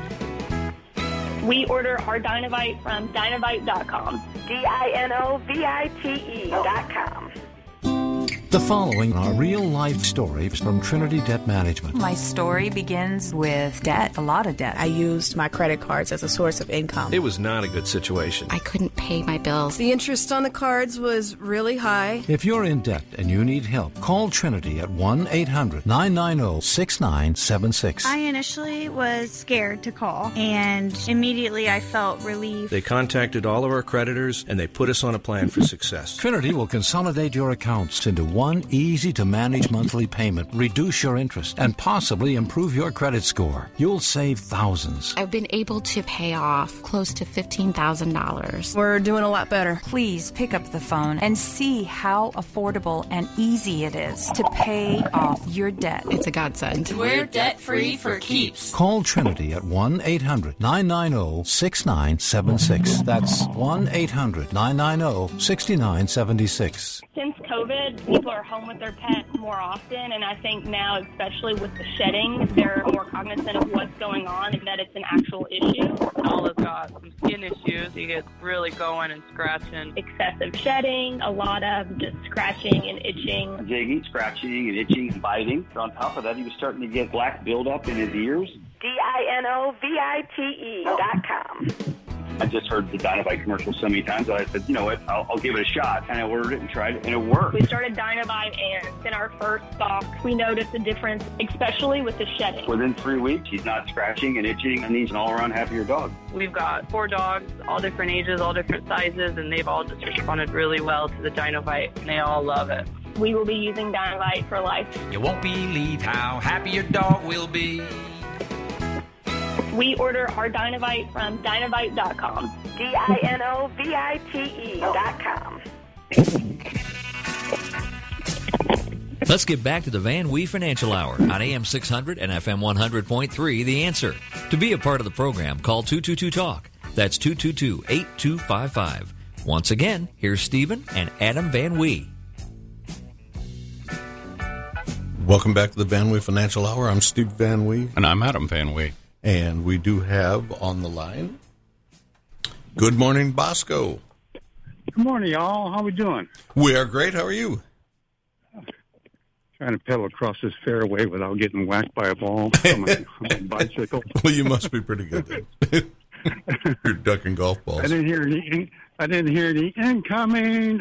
We order our Dynovite from Dynovite dot com. D I N O V I T E dot com. The following are real-life stories from Trinity Debt Management. My story begins with debt, a lot of debt. I used my credit cards as a source of income. It was not a good situation. I couldn't pay my bills. The interest on the cards was really high. If you're in debt and you need help, call Trinity at one eight hundred nine nine zero six nine seven six. I initially was scared to call, and immediately I felt relief. They contacted all of our creditors, and they put us on a plan for success. Trinity will consolidate your accounts into one easy-to-manage monthly payment, reduce your interest, and possibly improve your credit score. You'll save thousands. I've been able to pay off close to fifteen thousand dollars. We're doing a lot better. Please pick up the phone and see how affordable and easy it is to pay off your debt. It's a godsend. We're debt-free for keeps. Call Trinity at one eight hundred nine nine zero six nine seven six. That's one eight hundred nine nine zero six nine seven six. Since COVID, people are home with their pets more often, and I think now, especially with the shedding, they're more cognizant of what's going on and that it's an actual issue. Olive got some skin issues. He gets really going and scratching. Excessive shedding, a lot of just scratching and itching. Jigging, scratching, and itching and biting. On top of that, he was starting to get black buildup in his ears. D I N O V I T E dot com. I just heard the Dynovite commercial so many times that I said, you know what, I'll, I'll give it a shot. And I ordered it and tried it, and it worked. We started Dynovite, and in our first stock, we noticed a difference, especially with the shedding. Within three weeks, he's not scratching and itching, and he's an all-around happier dog. We've got four dogs, all different ages, all different sizes, and they've all just responded really well to the Dynovite, and they all love it. We will be using Dynovite for life. You won't believe how happy your dog will be. We order our Dynovite from Dynovite dot com. D I N O V I T E dot com. Let's get back to the Van Wee Financial Hour on A M six hundred and F M one hundred point three, The Answer. To be a part of the program, call two two two talk. That's two two two, eight two five five. Once again, here's Stephen and Adam Van Wee. Welcome back to the Van Wee Financial Hour. I'm Steve Van Wee. And I'm Adam Van Wee. And we do have on the line, good morning, Bosco. Good morning, y'all. How we doing? We are great. How are you? Trying to pedal across this fairway without getting whacked by a ball on my, on my bicycle. Well, you must be pretty good then. You're ducking golf balls. I didn't hear any. I didn't hear any incoming.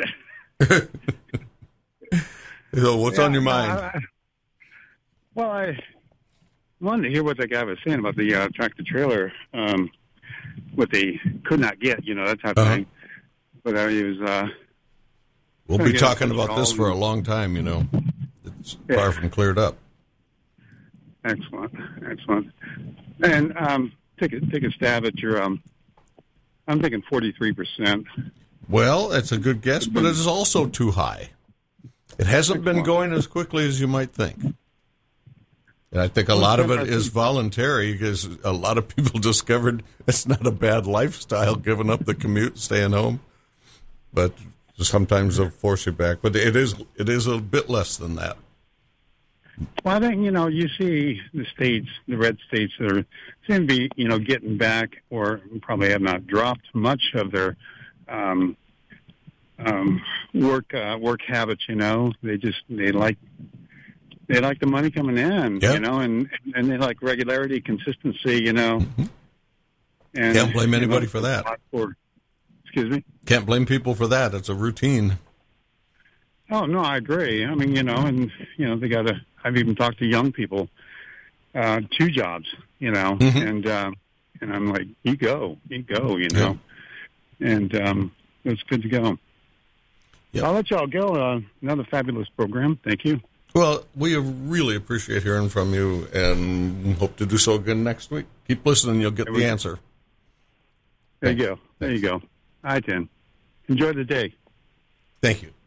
So, what's yeah, on your mind? I, I, well, I wanted to hear what that guy was saying about the uh, tractor trailer, um, what they could not get, you know, that type uh-huh. of thing. But uh, he was. Uh, we'll be talking about this for a long time, you know. It's yeah. far from cleared up. Excellent, excellent. And um, take a take a stab at your. Um, I'm thinking forty-three percent. Well, that's a good guess, but it is also too high. It hasn't been going as quickly as you might think. And I think a lot of it is voluntary because a lot of people discovered it's not a bad lifestyle, giving up the commute, staying home. But sometimes they'll force you back. But it is it is a bit less than that. Well, I think, you know, you see the states, the red states that are, seem to be, you know, getting back or probably have not dropped much of their um, um, work uh, work habits. You know, they just they like they like the money coming in. Yep. You know, and and they like regularity, consistency. You know, mm-hmm. and can't blame you anybody know, for that. For, excuse me. Can't blame people for that. It's a routine. Oh no, I agree. I mean, you know, and you know, they got to. I've even talked to young people, uh, two jobs. You know, mm-hmm. and uh, and I'm like, you go, you go. You know, yeah. and um, it's good to go. Yep. I'll let y'all go. Uh, another fabulous program. Thank you. Well, we really appreciate hearing from you and hope to do so again next week. Keep listening. You'll get the answer. There you go. There you go. All right, then. Enjoy the day. Thank you.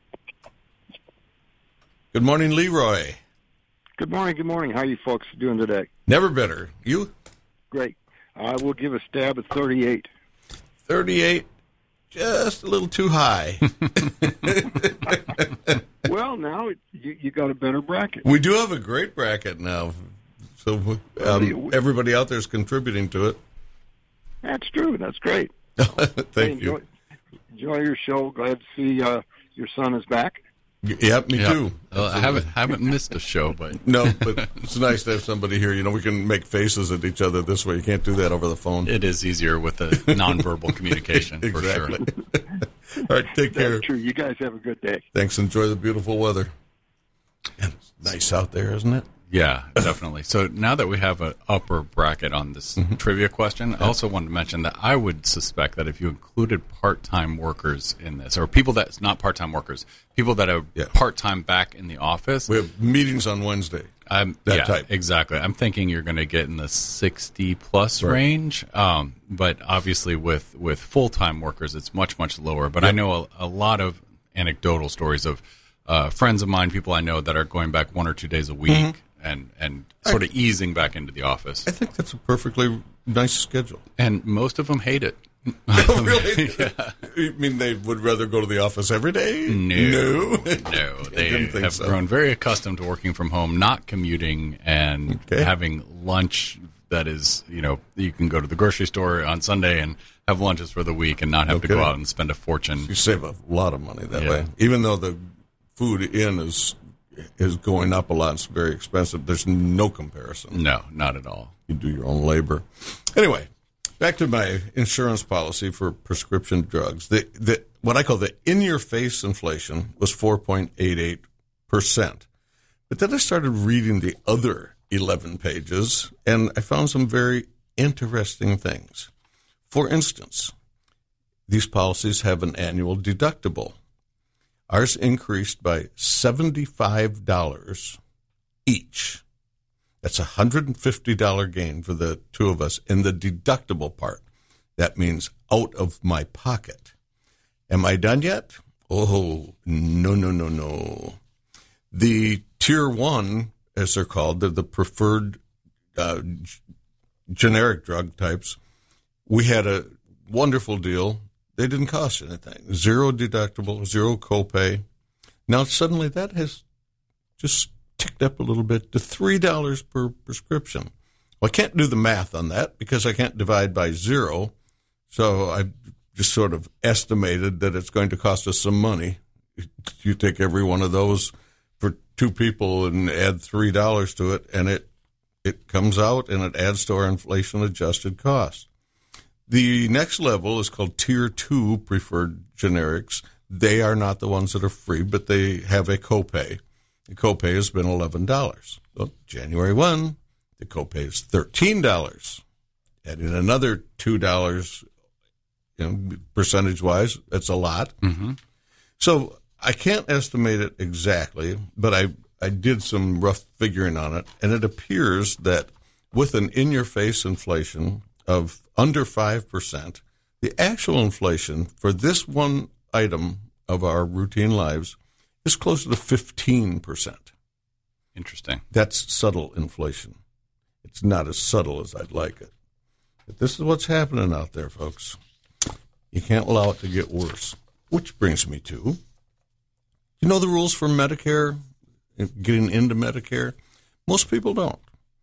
Good morning, Leroy. Good morning. Good morning. How are you folks doing today? Never better. You? Great. I will give a stab at thirty-eight. thirty-eight. Just a little too high. Well, now you, you got a better bracket. We do have a great bracket now. So um, everybody out there is contributing to it. That's true. That's great. Thank hey, enjoy, you. Enjoy your show. Glad to see uh, your son is back. Yep, me yep. too. Uh, I haven't haven't missed a show, but no, but it's nice to have somebody here. You know, we can make faces at each other this way. You can't do that over the phone. It is easier with the nonverbal communication, exactly. for sure. All right, take care. That's true. You guys have a good day. Thanks. Enjoy the beautiful weather. And it's nice out there, isn't it? Yeah, definitely. So now that we have an upper bracket on this mm-hmm. trivia question, I also wanted to mention that I would suspect that if you included part-time workers in this, or people that's not part-time workers, people that are yeah. part-time back in the office. We have meetings on Wednesday. Um, that yeah, type. Exactly. I'm thinking you're going to get in the sixty-plus right. range. Um, but obviously with, with full-time workers, it's much, much lower. But yep. I know a, a lot of anecdotal stories of uh, friends of mine, people I know that are going back one or two days a week. Mm-hmm. And and sort of easing back into the office. I think that's a perfectly nice schedule. And most of them hate it. Oh, really? Yeah. You mean they would rather go to the office every day? No. No. no. They have so. grown very accustomed to working from home, not commuting, and okay. having lunch that is, you know, you can go to the grocery store on Sunday and have lunches for the week and not have okay. to go out and spend a fortune. You save a lot of money that yeah. way. Even though the food in is... is going up a lot. It's very expensive. There's no comparison. No, not at all. You do your own labor. Anyway, back to my insurance policy for prescription drugs. The, the what I call the in-your-face inflation was four point eight eight percent. But then I started reading the other eleven pages, and I found some very interesting things. For instance, these policies have an annual deductible. Ours increased by seventy-five dollars each. That's a one hundred fifty dollars gain for the two of us in the deductible part. That means out of my pocket. Am I done yet? Oh, no, no, no, no. The tier one, as they're called, they're the preferred uh, g- generic drug types. We had a wonderful deal. They didn't cost anything. Zero deductible, zero copay. Now suddenly that has just ticked up a little bit to three dollars per prescription. Well, I can't do the math on that because I can't divide by zero. So I just sort of estimated that it's going to cost us some money. You take every one of those for two people and add three dollars to it, and it it comes out and it adds to our inflation-adjusted cost. The next level is called Tier two preferred generics. They are not the ones that are free, but they have a copay. The copay has been eleven dollars. Well, January first, the copay is thirteen dollars. Adding another two dollars, you know, percentage-wise, that's a lot. Mm-hmm. So I can't estimate it exactly, but I, I did some rough figuring on it, and it appears that with an in-your-face inflation of under five percent, the actual inflation for this one item of our routine lives is closer to fifteen percent. Interesting. That's subtle inflation. It's not as subtle as I'd like it. But this is what's happening out there, folks. You can't allow it to get worse. Which brings me to, you know the rules for Medicare, getting into Medicare? Most people don't.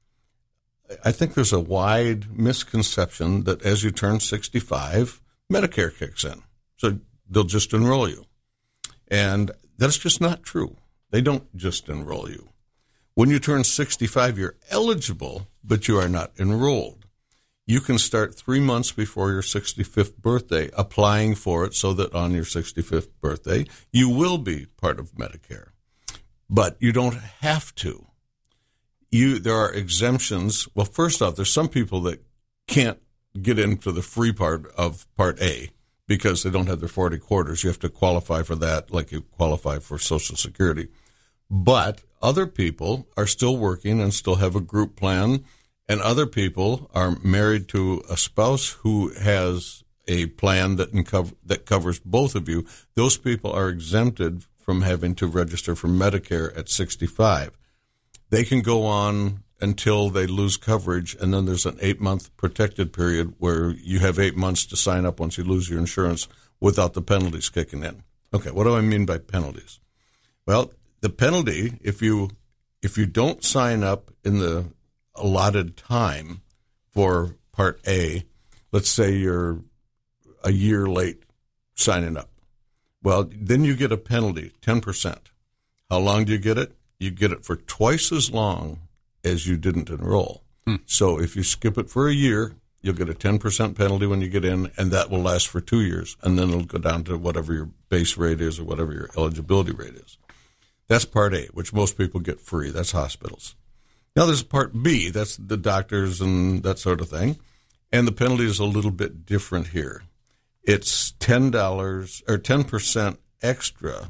I think there's a wide misconception that as you turn sixty-five, Medicare kicks in. So they'll just enroll you. And that's just not true. They don't just enroll you. When you turn sixty-five, you're eligible, but you are not enrolled. You can start three months before your sixty-fifth birthday applying for it so that on your sixty-fifth birthday, you will be part of Medicare. But you don't have to. You, there are exemptions. Well, first off, there's some people that can't get into the free part of Part A because they don't have their forty quarters. You have to qualify for that like you qualify for Social Security. But other people are still working and still have a group plan, and other people are married to a spouse who has a plan that inco- that covers both of you. Those people are exempted from having to register for Medicare at sixty-five. They can go on until they lose coverage, and then there's an eight-month protected period where you have eight months to sign up once you lose your insurance without the penalties kicking in. Okay, what do I mean by penalties? Well, the penalty, if you if you don't sign up in the allotted time for Part A, let's say you're a year late signing up, well, then you get a penalty, ten percent. How long do you get it? You get it for twice as long as you didn't enroll. Hmm. So if you skip it for a year, you'll get a ten percent penalty when you get in, and that will last for two years, and then it'll go down to whatever your base rate is or whatever your eligibility rate is. That's Part A, which most people get free. That's hospitals. Now there's Part B. That's the doctors and that sort of thing, and the penalty is a little bit different here. It's ten dollars or ten percent extra,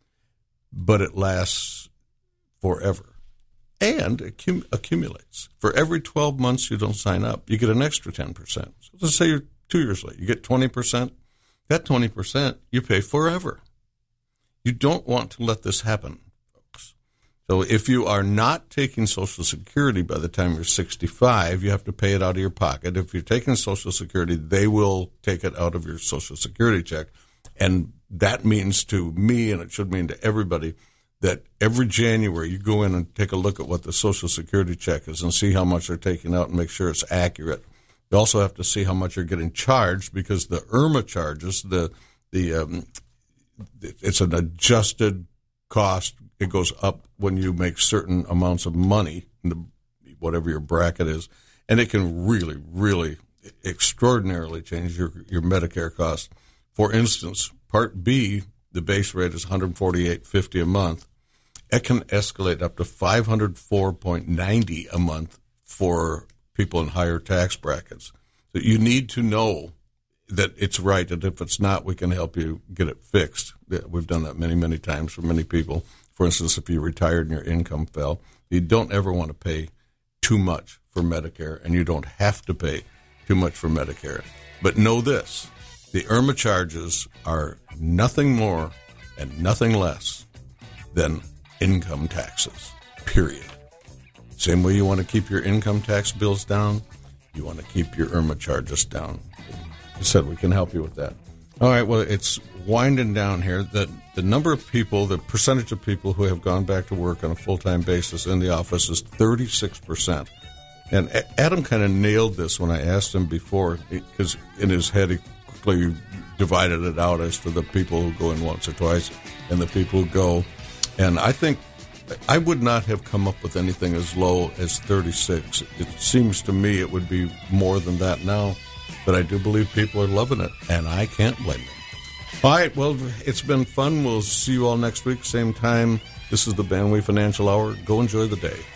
but it lasts forever and accum- accumulates. For every twelve months you don't sign up, you get an extra ten percent. So let's say you're two years late. You get twenty percent. That twenty percent you pay forever. You don't want to let this happen, folks. So if you are not taking Social Security by the time you're sixty-five, you have to pay it out of your pocket. If you're taking Social Security, they will take it out of your Social Security check. And that means to me, and it should mean to everybody, that every January you go in and take a look at what the Social Security check is and see how much they're taking out and make sure it's accurate. You also have to see how much you're getting charged because the I R M A charges, the the um, it's an adjusted cost. It goes up when you make certain amounts of money, whatever your bracket is, and it can really, really extraordinarily change your, your Medicare costs. For instance, Part B, the base rate is one hundred forty-eight dollars and fifty cents a month. It can escalate up to five hundred four dollars and ninety cents a month for people in higher tax brackets. So you need to know that it's right, and if it's not, we can help you get it fixed. We've done that many, many times for many people. For instance, if you retired and your income fell, you don't ever want to pay too much for Medicare, and you don't have to pay too much for Medicare. But know this, the I R M A charges are nothing more and nothing less than income taxes, period. Same way you want to keep your income tax bills down, you want to keep your I R M A charges down. I said we can help you with that. All right, well, it's winding down here. The, the number of people, the percentage of people who have gone back to work on a full-time basis in the office is thirty-six percent. And a- Adam kind of nailed this when I asked him before, because in his head he quickly divided it out as to the people who go in once or twice and the people who go. And I think I would not have come up with anything as low as thirty-six. It seems to me it would be more than that now. But I do believe people are loving it, and I can't blame them. All right, well, it's been fun. We'll see you all next week, same time. This is the Van Wee Financial Hour. Go enjoy the day.